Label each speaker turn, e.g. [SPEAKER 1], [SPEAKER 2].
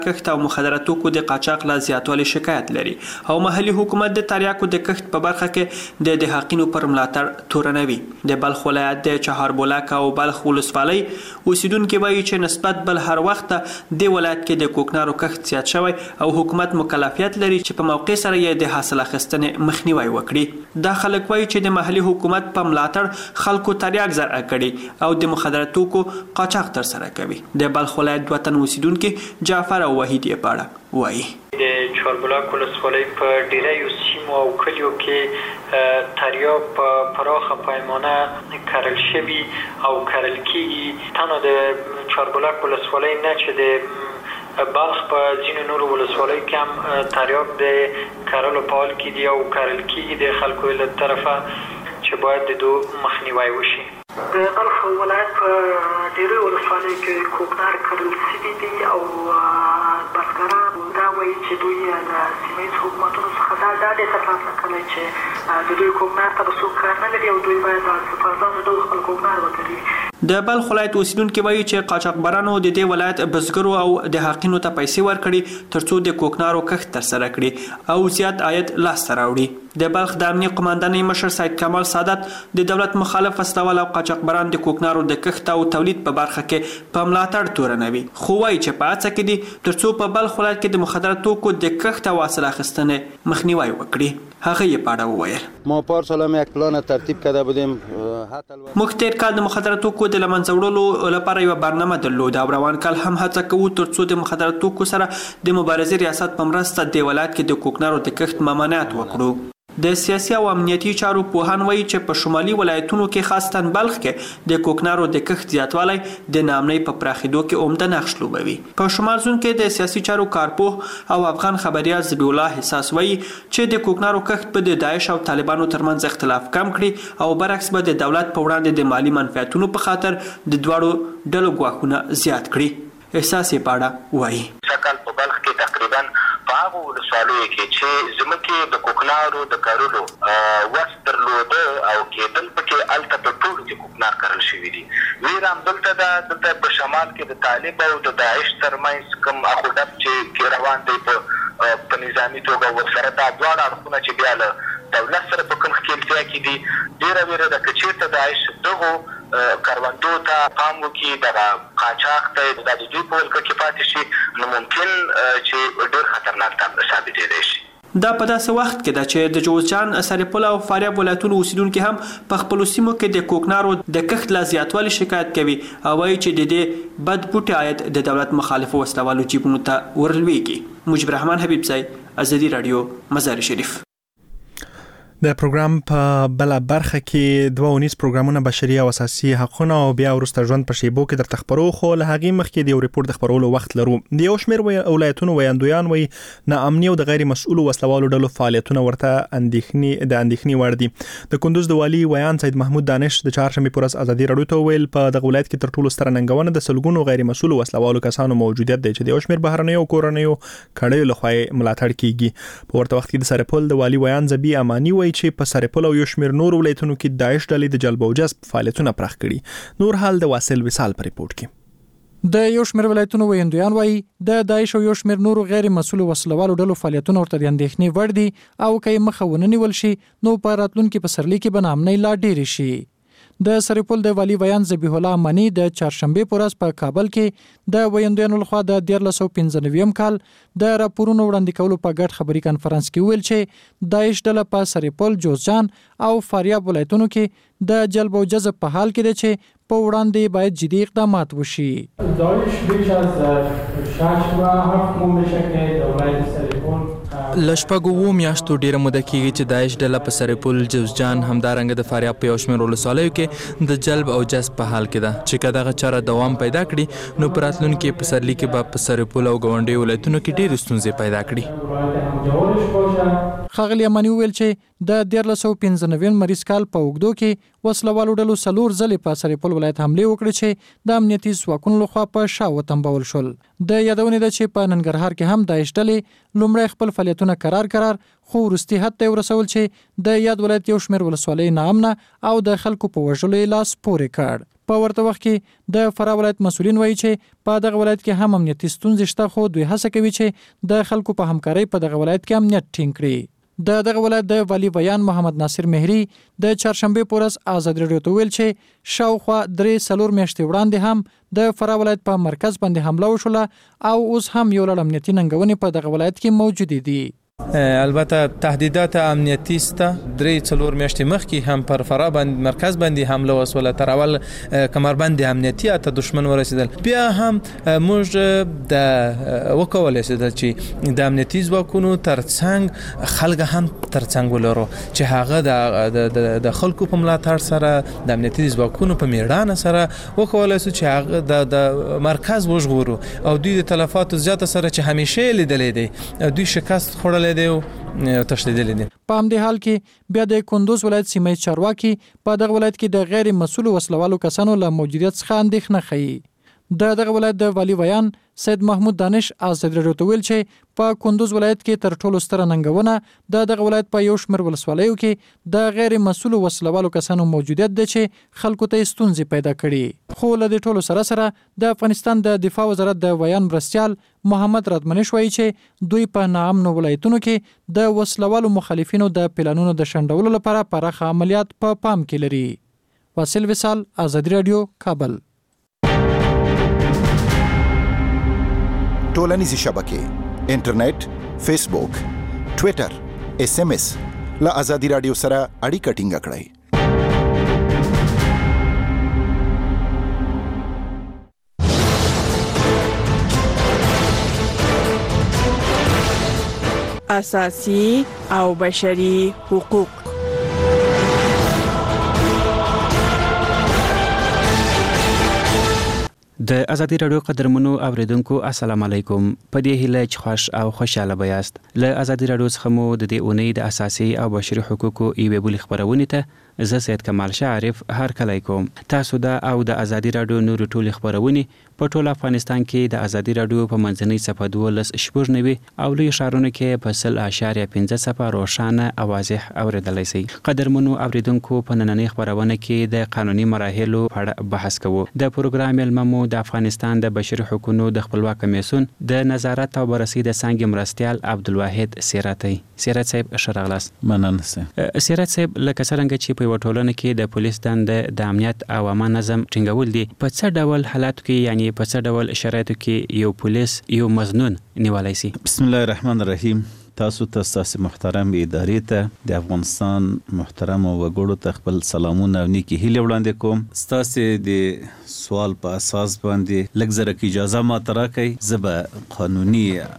[SPEAKER 1] کښت او مخدره توکو د قاچاق لا زیاتوالي شکایت لري او محلي حکومت د تریاکو د کښت په برخه کې د دهاقینو پر ملاتړ تورنوي. د بلخ ولایت د چهاربولک او بلخ ولسوالۍ اوسیدونکي وایي چې نسبت بل هر وخت د ولایت کې د کوکنارو کښت زیات شوی او حکومت مکلفیت لري چې په موقع سره یې د حاصل اخیستنې مخنیوي وکړي. دا خلک وایي چې د محلي حکومت په ملاتړ خلکو تریاک زرع کړي او د مخدره توکو قاچاق تر سره کوي. د بلخ ولایت وطن اوسیدونکي جعفر او وحید یې پاړه وایي.
[SPEAKER 2] د چهاربولک ولسوالۍ په ډیریو سیمو او کلیو کې تریاک په پراخه پیمانه کرل شوي او کرل کیږي. تنها د چهاربولک ولسوالۍ نه چې د بلخ په ځینو نورو ولسوالیو کې هم تریاک د کرلو په حال کې دي او کرل کیږي د خلکو له طرفه چې باید د دو مخنیوی وشي.
[SPEAKER 3] د بلخ ولایت په ډیرو ولسوالیو کې کوکنار کرل شوي دي او بزګران دا وایي چې دوی د سیمه ییزو حکومتونو څخه دا ډاډ ترلاسه کړی چې د دوی کوکنار ته به څوک کار نه لري او دوی باید د فرضانو ډول خپل کوکنار وکړي.
[SPEAKER 1] د بلخ ولایت اوسیدونکي وایي چې قاچاقبرانو د دې ولایت بزګرو او د حقینو ته پیسې ورکړي ترڅو د کوکنارو کښت ترسره کړي او زیات عاید لاسته راوړي. د بلخ د امنیه قماندانۍ مشر سید کمال سعادت د دولت مخالف وسلوال او قاچاقبران د کوکنارو د کښت او تولید په برخه کې په ملاتړ تورنوي. خو وایي چې په هڅه کې دي ترڅو په بلخ ولایت کې د مخدره توکو د کښت او حاصل اخیستنې مخنیوی وکړي. هغه یې پاړه وویل.
[SPEAKER 4] ما پارسال هم یک پلان ترتیب کرده بودیم.
[SPEAKER 1] موږ تیر کال د مخدره توکو د له منځه وړلو لپاره یوه برنامه درلوده او روان کال هم هڅه کوو ترڅو د مخدره توکو سره د مبارزې ریاست په مرسته د ولایت کې د کوکنارو د کښت ممانعت وکړو. د سیاسي او امنیتي چارو پوهان وایي چې په شمالي ولایتونو کې خاصتاً بلخ کې د کوکنارو د کښت زیاتوالی د ناامنۍ په پراخېدو کې عمده نقش لوبوي. په شمال زون کې د سیاسي چارو کارپوه او افغان خبریال ذبیح الله حساس وایي چې د کوکنارو کښت به د داعش او طالبانو ترمنځ اختلاف کم کړي او برعکس به د دولت په وړاندې د مالي منفعتونو په خاطر د دواړو ډلو ګواښونه زیات کړي. احساس یې پاړه وایي.
[SPEAKER 5] سږ په بلخ کې تقریبا په هغو ولسوالیو کې چې زموږ د کوکنارو د کرلو وس درلوده او کېدل پکې هلته په ټولو کې کوکنار کرل شوي دي. ویره همدلته ده. دلته په شمال کې د طالب او د داعش ترمنځ کوم اخوډب چې روان دی په نظامي توګه ورسره دا دواړه اړخونه چې بیا له دولت سره په کوم ښکېلتیا کې دي ډېره ویره ده که چېرته داعش دغو کروندو ته پام وکړي دغه قاچاق ته دا د دوی په ولکه کې پاتې شي نو ممکن چې ډېر خطرناک ثابتېدی شي.
[SPEAKER 1] دا په داسې وخت کې ده چې د جوزجان، سرپل او فاریاب ولایتونو اوسیدونکي هم په خپلو سیمو کې د کوکنارو د کښت لا زیاتوالي شکایت کوي او وایي چې د دې بد بوټي عاید د دولت مخالفو وسلوالو جیبونو ته ورلویږي. مجيب رحمان حبیبزی، ازادي رادیو، مزار شریف.
[SPEAKER 6] د پروګرام په بل برخه کې 2 پروګرامونه بشري او اساسي حقوقونه او بیا ورسته ژوند په شیبو کې درته خبرو. خو له هغې مخکې د یو ریپورت د خبرولو وخت لرو. د یو شمېر ولایتونو ویاندویان وایي ناامني او د غیر مسؤلو وسلوالو ډلو فعالیتونه ورته اندېښنې وړ دي. د کندوز د والي ویان سید محمود دانش د چهارشنبې په ورځ ازادي رادیو ته وویل په دغه ولایت کې تر ټولو ستره ننګونه د سلګونو غیر مسؤلو وسلوالو کسانو موجودیت دی چې د یو شمېر بهرنیو کورنیو کړیو لخوا ملاتړ کیږي. په ورته وخت کې د سرپل د والي ویان زبی امانی وایي چې په سرپل یو شمېر نور ولایتونو کې داعش ډلې د جلب او جذب فعالیتونه پراخ کړي. نور حال د واصل وصال په ریپورت کې.
[SPEAKER 7] د یو شمېر ولایتونو ویاندویان وایي د داعش او یو شمېر نورو غیر مسؤلو وسلوالو ډلو فعالیتونه ورته د اندېښنې وړ دي او که یې مخه ونه نیول شي نو په راتلونکي پسرلي کې به ناامنۍ لا ډېرې شي. د سرپل د والي ویان ذبیح الله امانی د چهارشنبې په ورځ په کابل کې د ویاندویانو لخوا د 1395 کال د راپورونو وړاندې کولو په ګډ خبري کانفرنس کې ویل چې داعش ډله په سرپل، جوزجان او فاریاب ولایتونو کې د جلب او جذب په حال کې ده چې په وړاندې باید جدي اقدامات وشي.
[SPEAKER 8] داعش بیش از 6 و 7 ماه که دولت سرپل
[SPEAKER 9] لشپږو میاشتو ډیره موده کېږي چې داعش ډله په سرپل، جوزجان همدارنګه د فاریاب په یو شمېر ولسوالیو کې د جلب او جذب په حال کې ده چې که دغه چاره دوام پیدا کړي نو په راتلونکي پسرلي کې به په سرپل او ګاونډیو ولایتونو کې ډېرې ستونزې پیدا کړي.
[SPEAKER 7] ښاغلي امانی وویل چې د 1395 مریض کال په اوږدو کې وسلوالو ډلو 4 ځلې په سرپل ولایت حملې وکړې چې د امنیتي ځواکونو لخوا په شا وتمبول شول. د یادونې ده چې په ننګرهار کې هم داعش ډلې لومړی خپل فعالیتونه قرار خو وروستي حد ته ورسول چې د یاد ولایت یو شمېر ولسوالۍ ناامنه او د خلکو په وژلو یې لاس پورې کړ. په ورته وخت کې د فراه ولایت مسولین وایي چې په دغه ولایت کې هم امنیتي ستونزې شته، خو دوی هڅه کوي چې د خلکو په همکارۍ په دغه ولایت کې امنیت ټینګ کړي. د دغه ولایت د والی بیان محمد ناصر مهری د چهارشنبه په ورځ آزاد رادیو ته ویل چې شاوخوا 3-4 میاشتې وړاندې هم د فراه ولایت په مرکز باندې حمله وشوله او اوس هم یو لړ امنیتي ننګونې په دغه ولایت کې موجود دي.
[SPEAKER 10] البته تهدیدات امنیتي سته. 3-4 میاشتې مخکې هم پر فراه باندې مرکز باندې حمله وسوله، تر اول کمربند امنیتي ته دشمن ورسېدل. بیا هم موږ د وکولای شو چې د امنیتي ځواکونو ترڅنګ خلک هم ترڅنګ ولرو چې هغه د خلکو په ملاتړ سره د امنیتي ځواکونو په میړانه سره وکولای شو چې هغه د مرکز وژغورو او دوی د تلفاتو زیاته سره چې همیشه لیدلې دي دوی شکست خوړلې دي او تشدیدلې دي.
[SPEAKER 7] په همدې حال کې بیا د کندوز ولایت سیمه چارواکي په دغه ولایت کې د غیر مسؤل وسلوالو کسانو له موجودیت څخه اندېښنه ښيي. دغه ولایت د والی بیان سید محمود دانش آزاد رادیو ته ویل چې په کندوز ولایت کې تر ټولو ستره ننګونه دغه ولایت په یو شمېر ولسوالیو کې د غیر مسؤل وسلوالو کسانو موجودیت دی چې خلکو ته ستونزې پیدا کړي. خو له دې ټولو سره د افغانستان د دفاع وزارت د بیان مرستیال محمد رادمنش وایي چې دوی په ناامنو ولایتونو کې د وسلوالو مخالفینو د پلانونو د شنډولو لپاره پراخ عملیات په پام کې لري. واصل وصال، آزاد رادیو، کابل.
[SPEAKER 11] ټولنیزې شبکې، انټرنیټ، فیسبوک، ټویټر، SMS له آزادي رادیو سره اړیکه ټینګه کړئ.
[SPEAKER 12] اساسي او بشري حقوق.
[SPEAKER 13] د ازادي رادیو قدرمنو اوریدونکو السلام علیکم. په دې هیله چې خوش او خوشاله بیاست. له ازادي رادیو څخه مو د دې اونۍ د اساسي او بشري حقوقو ایوه بل خبرونه ته زه سید کمال شعرف هر کله کوم. تاسو دا او د ازادي رادیو نور ټول خبرونه په ټول افغانستان کې د ازادي رادیو په منځنۍ صفحه 12 او لوی ښارونو کې په 0.5 روښانه او واضح اوریدلای شئ. قدرمنو اوریدونکو په نننۍ خبرونه کې د قانوني مراحلو په اړه بحث کوو. د پروګرام علممو د افغانستان د بشري حقوقو د خپلواک کمیسیون د نظارت او بررسي د څنګه مرستيال عبدالواحد سیراتي. سیرات صاحب شرغلاس.
[SPEAKER 14] مننه
[SPEAKER 13] سیرات صاحب لکه څنګه چې په وټولنه کې د پولیس د امنیت او امن نظم ټینګول دي، په څه ډول حالاتو کې یعنی په څه ډول شرایطو کې یو پولیس یو مزنون نیولای شي؟
[SPEAKER 14] بسم الله الرحمن الرحیم. تاسو ته محترم ادارې ته د افغانستان محترم وګړو ته خپل سلامونه او نیکی هیله وړاندې کوم. تاسو د سوال په اساس باندې لږ زره اجازه ما تراکې زه به قانوني